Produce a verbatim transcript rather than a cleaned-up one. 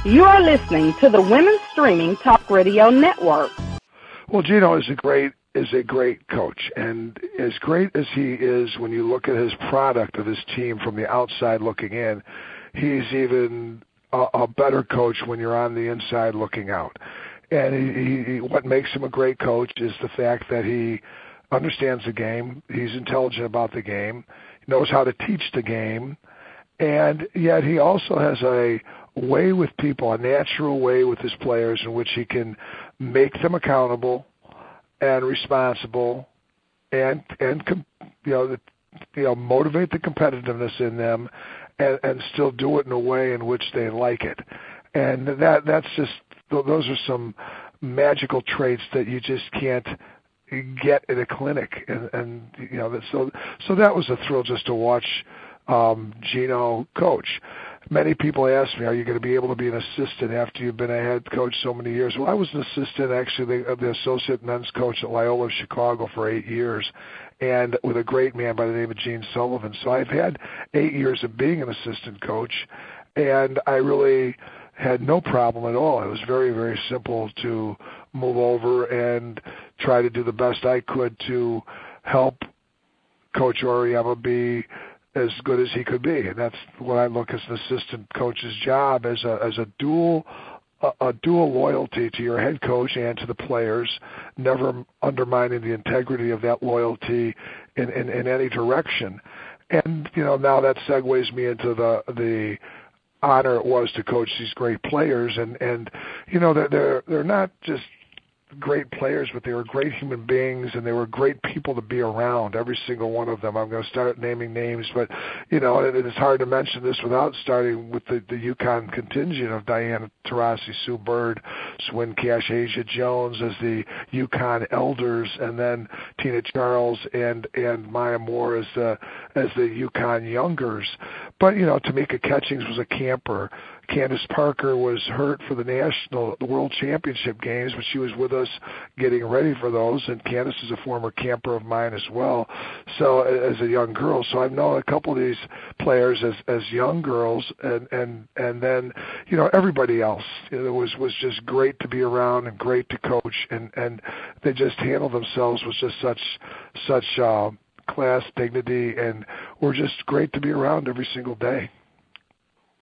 You are listening to the Women's Streaming Talk Radio Network. Well, Gino is a great is a great coach, and as great as he is when you look at his product of his team from the outside looking in, he's even a, a better coach when you're on the inside looking out. And he, he, what makes him a great coach is the fact that he understands the game, he's intelligent about the game, he knows how to teach the game, and yet he also has a way with people, a natural way with his players in which he can make them accountable and responsible, and and you know the, you know motivate the competitiveness in them, and, and still do it in a way in which they like it. And that that's just those are some magical traits that you just can't get in a clinic. And, and you know so so that was a thrill just to watch um, Gino coach. Many people ask me, are you going to be able to be an assistant after you've been a head coach so many years? Well, I was an assistant, actually, the, the associate men's coach at Loyola of Chicago for eight years, and with a great man by the name of Gene Sullivan. So I've had eight years of being an assistant coach, and I really had no problem at all. It was very, very simple to move over and try to do the best I could to help Coach Auriemma be as good as he could be, and that's what I look as an assistant coach's job, as a as a dual a, a dual loyalty to your head coach and to the players, never undermining the integrity of that loyalty in, in, in any direction. And you know now that segues me into the the honor it was to coach these great players, and and you know they're they're, they're not just great players, but they were great human beings, and they were great people to be around, every single one of them. I'm going to start naming names, but, you know, it, it's hard to mention this without starting with the, the UConn contingent of Diana Taurasi, Sue Bird, Swin Cash, Asia Jones as the UConn elders, and then Tina Charles and, and Maya Moore as the, as the UConn youngers. But, you know, Tamika Catchings was a camper. Candace Parker was hurt for the national, the World Championship games, but she was with us getting ready for those. And Candace is a former camper of mine as well. So as a young girl, so I've known a couple of these players as as young girls, and and and then you know everybody else. It was was just great to be around and great to coach, and and they just handled themselves with just such such uh, class, dignity, and were just great to be around every single day.